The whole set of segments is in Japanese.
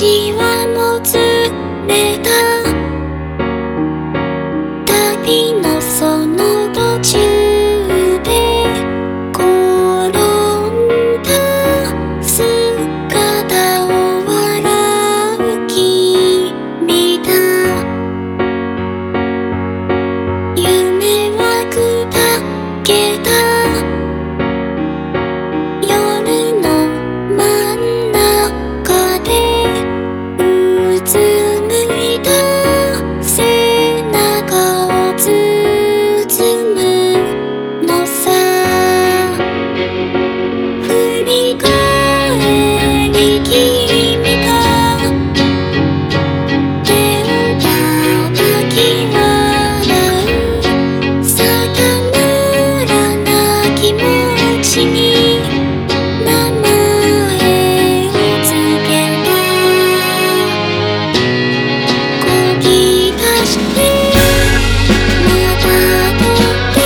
私はもつれた旅のその途中で転んだ姿を笑う君だ。夢は砕けた夜の真ん中でうつむいた背中を包むのさ。振り返り君が手を叩き笑うさかならな気持ちに名前をつけた。こぎ出してまたとって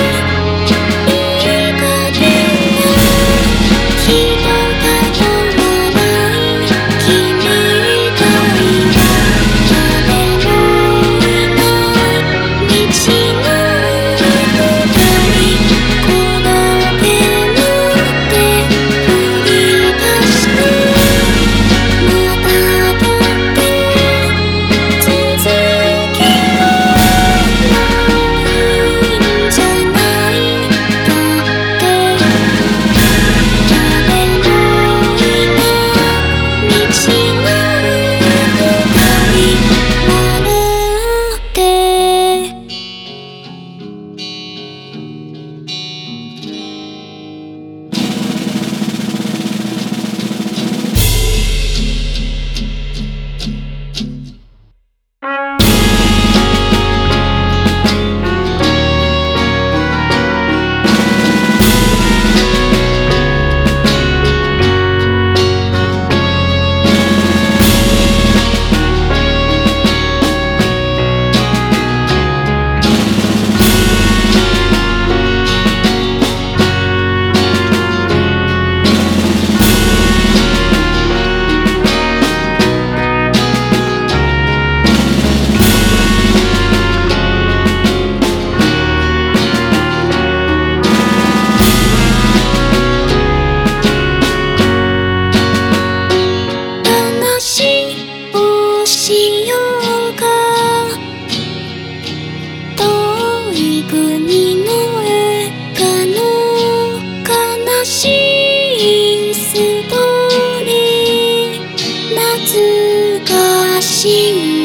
いい加減な人だと笑い君がいた。誰もいない道の二人転べなって振り出してまたとって続きはないんじゃないだって。誰もいない道の二人笑って。話をしようか遠い国の映画の悲しいストーリー懐かしい